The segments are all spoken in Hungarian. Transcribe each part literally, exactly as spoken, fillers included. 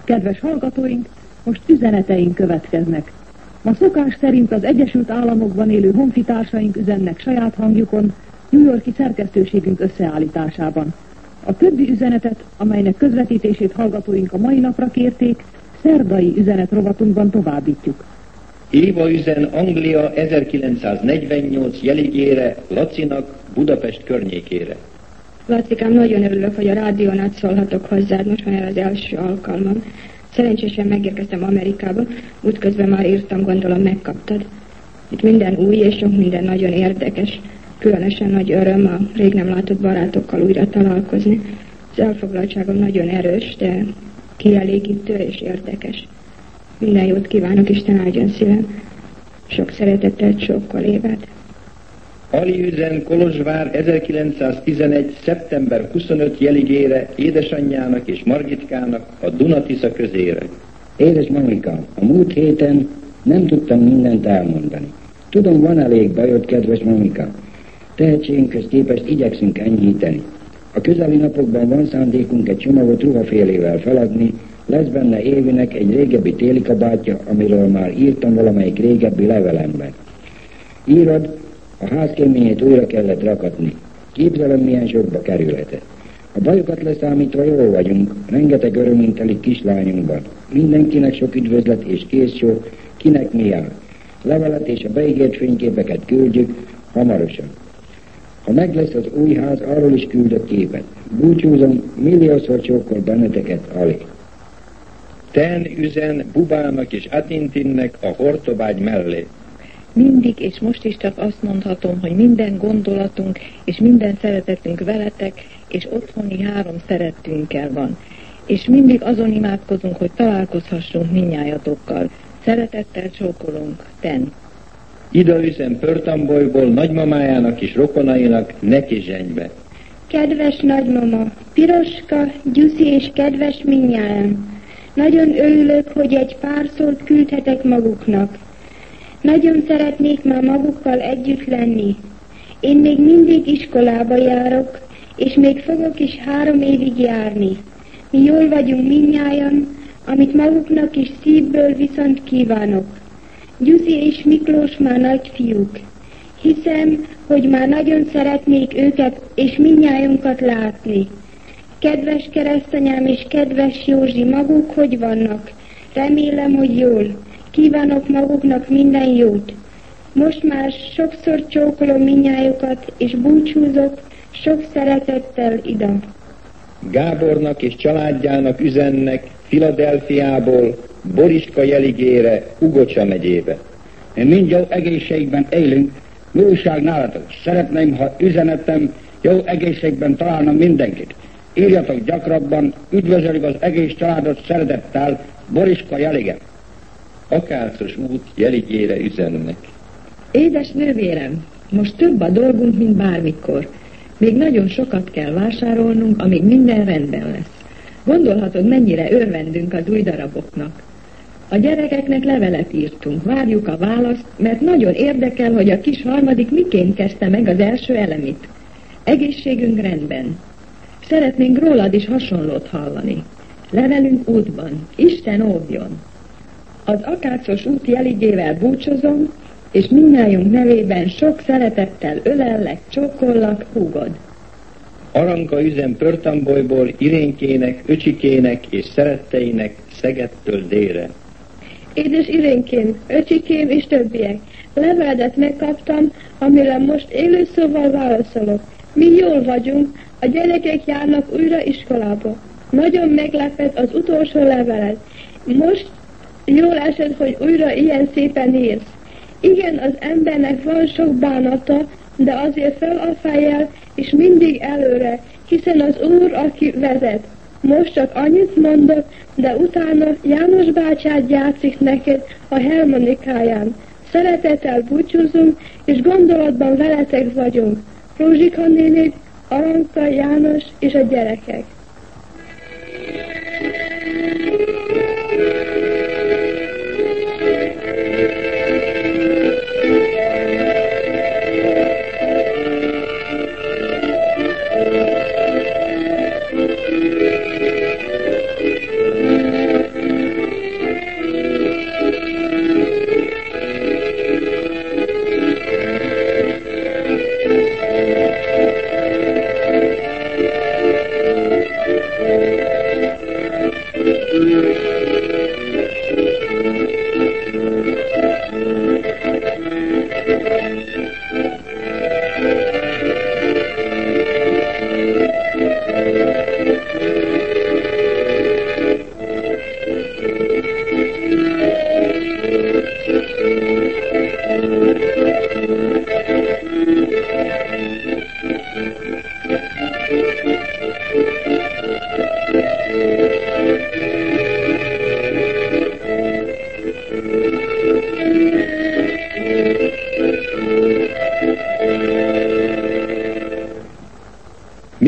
Kedves hallgatóink, most üzeneteink következnek. Ma szokás szerint az Egyesült Államokban élő honfitársaink üzennek saját hangjukon, New York-i szerkesztőségünk összeállításában. A többi üzenetet, amelynek közvetítését hallgatóink a mai napra kérték, szerdai üzenetrovatunban továbbítjuk. Éva üzen Anglia ezerkilencszáznegyvennyolc jeligére, Lacinak, Budapest környékére. Lacikám, nagyon örülök, hogy a rádión át szólhatok hozzád, most már az első alkalmam. Szerencsésen megérkeztem Amerikába, útközben már írtam, gondolom megkaptad. Itt minden új és sok minden nagyon érdekes. Különösen nagy öröm a rég nem látott barátokkal újra találkozni. Az elfoglaltságom nagyon erős, de kielégítő és érdekes. Minden jót kívánok, Isten áldjon szívem. Sok szeretettel, sokkal évet. Ali üzen Kolozsvár ezerkilencszáztizenegy. szeptember huszonötödike jeligére, édesanyjának és Margitkának a Duna-Tisza közére. Édes mamika, a múlt héten nem tudtam mindent elmondani. Tudom, van elég bajod, kedves mamika. Tehetségünkhöz képest igyekszünk enyhíteni. A közeli napokban van szándékunk egy csomagot ruhafélével feladni, lesz benne Évinek egy régebbi téli kabátja, amiről már írtam valamelyik régebbi levelemben. Írod, a házkéményét újra kellett rakatni. Képzelem, milyen sokba kerülhetett. A bajokat leszámítva jól vagyunk, rengeteg öröminteli kislányunkban. Mindenkinek sok üdvözlet és készsó, kinek mi áll. Levelet és a beígért fényképeket küldjük hamarosan. Ha meg lesz az új ház, arról is küldök képet. Búcsúzom, milliószor csókol benneteket, Ali. Ten üzen Bubának és Atintinnek a Hortobágy mellé. Mindig és most is csak azt mondhatom, hogy minden gondolatunk és minden szeretetünk veletek és otthoni három szerettünkkel van. És mindig azon imádkozunk, hogy találkozhassunk mindnyájatokkal. Szeretettel csókolunk, Ten. Ida üzen Pörtambolyból nagymamájának és rokonainak, neki zsenybe. Kedves nagymama, Piroska, Gyuszi és kedves mindnyájan. Nagyon örülök, hogy egy pár szót küldhetek maguknak. Nagyon szeretnék már magukkal együtt lenni. Én még mindig iskolába járok, és még fogok is három évig járni. Mi jól vagyunk mindnyájan, amit maguknak is szívből viszont kívánok. Gyuszi és Miklós már nagyfiúk. Hiszem, hogy már nagyon szeretnék őket és mindnyájunkat látni. Kedves keresztanyám és kedves Józsi, maguk hogy vannak? Remélem, hogy jól. Kívánok maguknak minden jót. Most már sokszor csókolom mindnyájukat, és búcsúzok sok szeretettel Ida. Gábornak és családjának üzennek Filadelfiából, Boriska jeligére, Ugocsa megyébe. Mi mind jó egészségben élünk, mi újság nálatok? Szeretném, ha üzenetem jó egészségben találna mindenkit. Írjatok gyakrabban, üdvözöljük az egész családot szeretettel, Boriska jelige. Akácos út jeligére üzennek. Édes nővérem, most több a dolgunk, mint bármikor. Még nagyon sokat kell vásárolnunk, amíg minden rendben lesz. Gondolhatod, mennyire örvendünk az új daraboknak. A gyerekeknek levelet írtunk, várjuk a választ, mert nagyon érdekel, hogy a kis harmadik miként kezdte meg az első elemit. Egészségünk rendben. Szeretnénk rólad is hasonlót hallani. Levelünk útban. Isten óvjon! Az Akácos út jeligével búcsozom, és mindnyájunk nevében sok szeretettel ölellek, csókollak, húgod. Aranka üzen Pörtambolyból Irénkének, öcsikének és szeretteinek Szegedtől délre. Édes Irénkém, öcsikém és többiek, leveledet megkaptam, amire most élő szóval válaszolok. Mi jól vagyunk, a gyerekek járnak újra iskolába. Nagyon meglepett az utolsó leveled. Most jól esett, hogy újra ilyen szépen írsz. Igen, az embernek van sok bánata, de azért fel a fejjel, és mindig előre, hiszen az Úr, aki vezet. Most csak annyit mondok, de utána János bácsád játszik neked a harmonikáján. Szeretettel búcsúzunk, és gondolatban veletek vagyunk. Rózsika néni, Aranka, János és a gyerekek.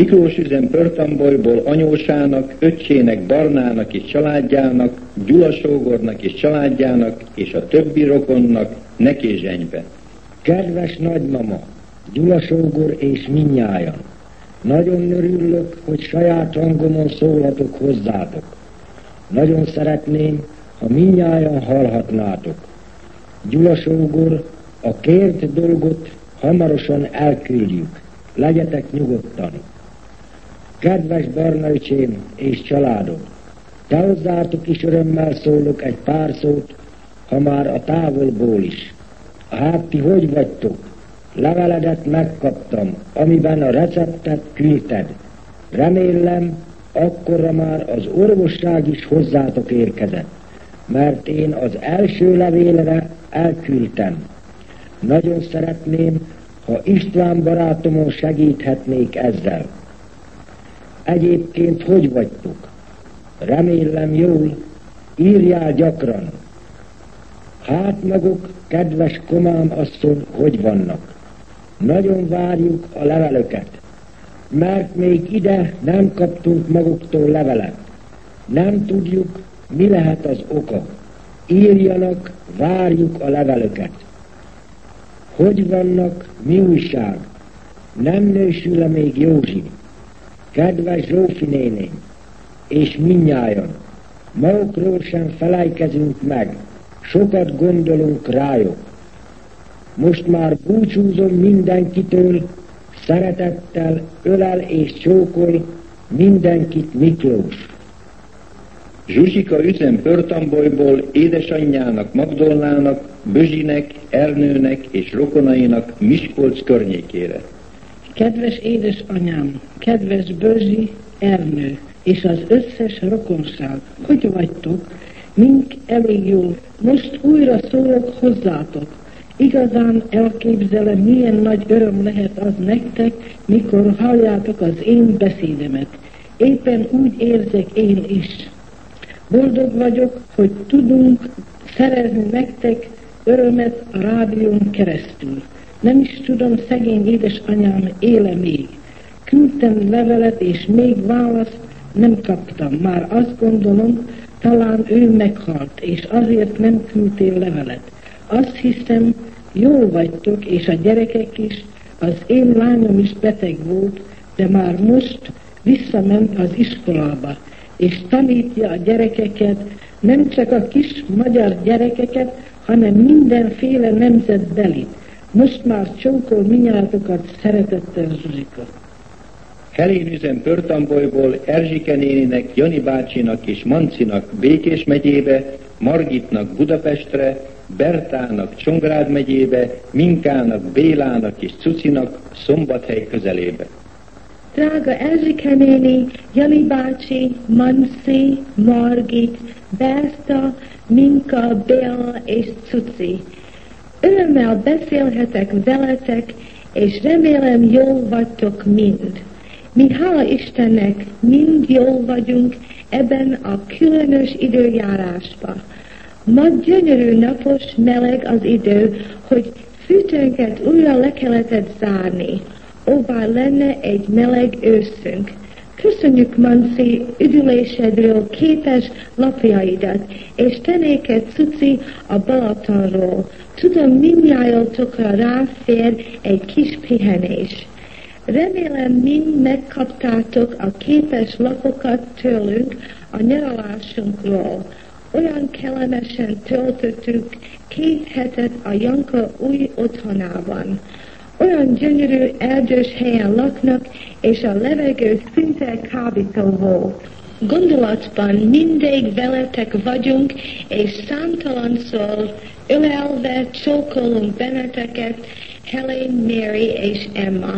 Miklós üzen Pörtambolyból anyósának, öccsének, Barnának és családjának, Gyula sógornak és családjának, és a többi rokonnak, neki zsenybe. Kedves nagymama, Gyula sógor és mindnyájan, nagyon örülök, hogy saját hangomon szólhatok hozzátok. Nagyon szeretném, ha mindnyájan hallhatnátok. Gyula sógor, a kért dolgot hamarosan elküldjük. Legyetek nyugodtan. Kedves Barna öcsém és családom, te hozzátok is örömmel szólok egy pár szót, ha már a távolból is. Hát ti hogy vagytok? Leveledet megkaptam, amiben a receptet küldted. Remélem, akkorra már az orvosság is hozzátok érkezett, mert én az első levélre elküldtem. Nagyon szeretném, ha István barátomon segíthetnék ezzel. Egyébként hogy vagytok? Remélem jól, írjál gyakran. Hát maguk, kedves Komám asszony, hogy vannak? Nagyon várjuk a levelöket, mert még ide nem kaptunk maguktól levelet. Nem tudjuk, mi lehet az oka. Írjanak, várjuk a levelöket. Hogy vannak, mi újság? Nem nősül-e még Józsi? Kedves Zsófi néném, és mindnyájan, magukról sem felejtkezünk meg, sokat gondolunk rájuk. Most már búcsúzom mindenkitől, szeretettel ölel és csókol mindenkit Miklós. Zsuzsika üzen Pörtambolyból édesanyjának Magdolnának, Bözsinek, Ernőnek és rokonainak Miskolc környékére. Kedves édesanyám, kedves Bözsi, Ernő és az összes rokonság, hogy vagytok? Mink elég jól. Most újra szólok hozzátok. Igazán elképzelem, milyen nagy öröm lehet az nektek, mikor halljátok az én beszédemet. Éppen úgy érzek én is. Boldog vagyok, hogy tudunk szerezni nektek örömet a rádión keresztül. Nem is tudom, szegény édesanyám éle még. Küldtem levelet, és még választ nem kaptam. Már azt gondolom, talán ő meghalt, és azért nem küldtél levelet. Azt hiszem, jól vagytok, és a gyerekek is, az én lányom is beteg volt, de már most visszament az iskolába, és tanítja a gyerekeket, nem csak a kis magyar gyerekeket, hanem mindenféle nemzetbelit. Most már csókol minnyátokat szeretettel, Zsuzsika. Helén üzen Pörtambolyból Erzsike néninek, Jani bácsinak és Mancinak Békés megyébe, Margitnak Budapestre, Bertának Csongrád megyébe, Minkának, Bélának és Cucinak Szombathely közelébe. Drága Erzsike néni, Jani bácsi, Manci, Margit, Berta, Minka, Béla és Cuci. Örömmel beszélhetek veletek, és remélem jól vagytok mind. Mi hála Istennek mind jól vagyunk ebben a különös időjárásban. Ma gyönyörű napos, meleg az idő, hogy fűtőnket újra le kellett zárni. Óvá lenne egy meleg őszünk. Köszönjük, Manci, üdülésedről képes lapjaidat, és te néked, Cuci, a Balatonról. Tudom, mindnyájatokra ráfér egy kis pihenés. Remélem, mind megkaptátok a képes lapokat tőlünk a nyaralásunkról. Olyan kellemesen töltöttük két hetet a Janka új otthonában. Olyan gyönyörű erdős helyen laknak, és a levegő szinte kábító volt. Gondolatban mindig veletek vagyunk, és számtalanszor ölelve csókolunk benneteket, Helen, Mary és Emma.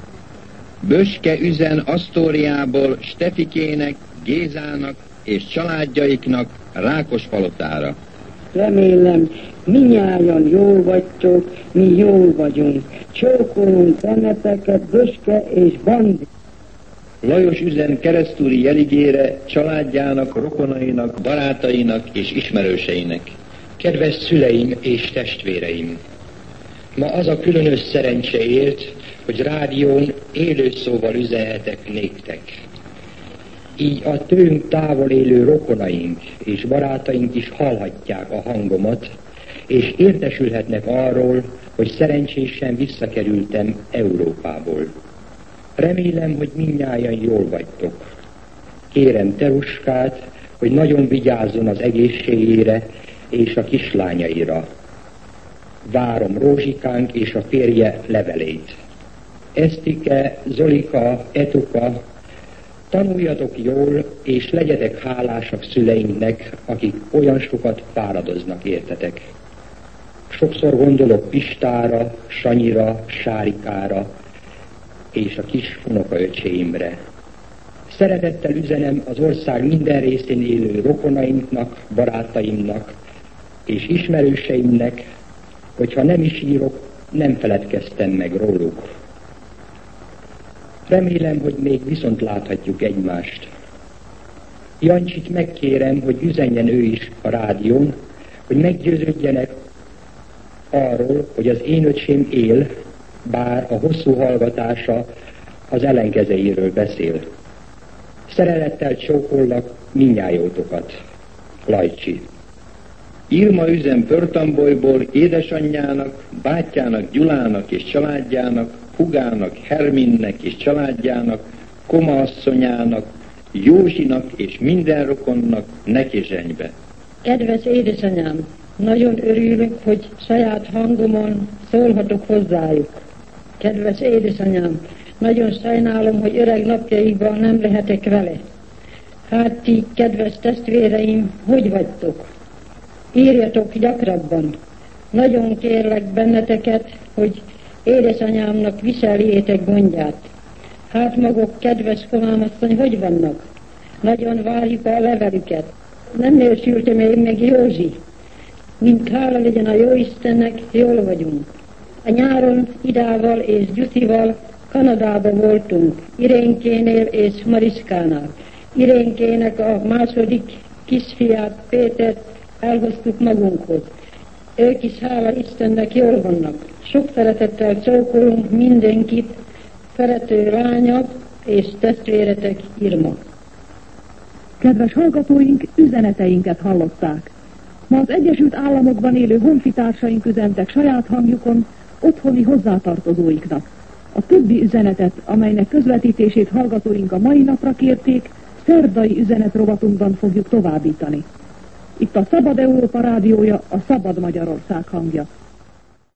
Böske üzen Asztóriából Stefikének, Gézának és családjaiknak Rákospalotára. Remélem, minnyájan jól vagytok, mi jól vagyunk. Csókolunk benneteket, Böske és Bandi. Lajos üzen Keresztúri Jeligére, családjának, rokonainak, barátainak és ismerőseinek. Kedves szüleim és testvéreim! Ma az a különös szerencse ért, hogy rádión élő szóval üzenhetek néktek. Így a tőlünk távol élő rokonaink és barátaink is hallhatják a hangomat, és értesülhetnek arról, hogy szerencsésen visszakerültem Európából. Remélem, hogy mindnyájan jól vagytok. Kérem Teruskát, hogy nagyon vigyázzon az egészségére és a kislányaira. Várom Rózsikánk és a férje levelét. Esztike, Zolika, Etuka, tanuljatok jól, és legyetek hálásak szüleinknek, akik olyan sokat fáradoznak értetek. Sokszor gondolok Pistára, Sanyira, Sárikára és a kis unokaöcséimre. Szeretettel üzenem az ország minden részén élő rokonainknak, barátaimnak és ismerőseimnek, hogyha nem is írok, nem feledkeztem meg róluk. Remélem, hogy még viszont láthatjuk egymást. Jancsit megkérem, hogy üzenjen ő is a rádión, hogy meggyőződjenek arról, hogy az én öcsém él, bár a hosszú hallgatása az ellenkezőjéről beszél. Szeretettel csókollak mindnyájótokat. Lajcsi. Irma üzen Pörtambolyból édesanyjának, bátyjának, Gyulának és családjának, Hugának, Herminnek és családjának, Koma asszonyának, Józsinak és minden rokonnak Nekizsenybe. Kedves édesanyám, nagyon örülök, hogy saját hangomon szólhatok hozzájuk. Kedves édesanyám, nagyon sajnálom, hogy öreg napjaikban nem lehetek vele. Hát ti, kedves testvéreim, hogy vagytok? Írjatok gyakrabban. Nagyon kérlek benneteket, hogy édesanyámnak viseljétek gondját. Hát maguk, kedves komámasszony, hogy vannak? Nagyon várjuk a levelüket. Nem nősülte még meg Józsi. Mint hála legyen a Jóistennek, jól vagyunk. A nyáron Idával és Gyuszival Kanadába voltunk, Irénkénél és Mariskánál. Irénkének a második kisfiát, Pétert elhoztuk magunkhoz. Ők is, hála Istennek, jól vannak. Sok szeretettel csókolunk mindenkit, szerető lánya és testvéretek, Irma. Kedves hallgatóink, üzeneteinket hallották. Ma az Egyesült Államokban élő honfitársaink üzentek saját hangjukon otthoni hozzátartozóiknak. A többi üzenetet, amelynek közvetítését hallgatóink a mai napra kérték, szerdai üzenetrovatunban fogjuk továbbítani. Itt a Szabad Európa rádiója, a Szabad Magyarország hangja.